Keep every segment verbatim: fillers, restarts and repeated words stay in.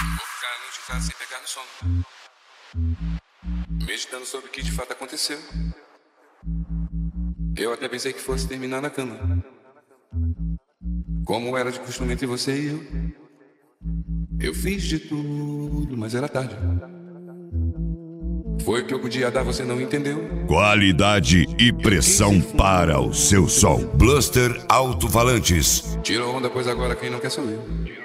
ficar a noite em casa sem pegar no sono, meditando sobre o que de fato aconteceu. Eu até pensei que fosse terminar na cama, como era de costume entre você e eu. Eu fiz de tudo, mas era tarde. Foi o que eu podia dar, você não entendeu. Qualidade e pressão para o seu som. Bluster Alto-Falantes. Tira onda, pois agora quem não quer sou eu.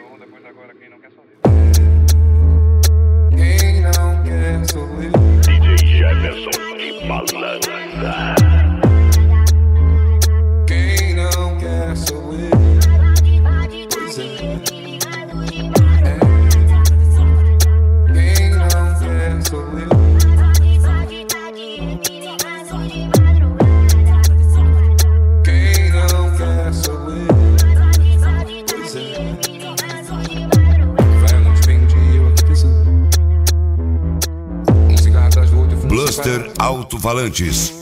Quem não quer sou eu. D J Jefferson, que malandra. Quem não quer sou eu. Pois é. É. Quem não quer sou eu. Quem não quer sou eu. Pois é. Vai a noite, vem um dia, eu aqui pensando. Um cigarro atrás do outro, eu fumo sem Bluster parar. Alto-Falantes.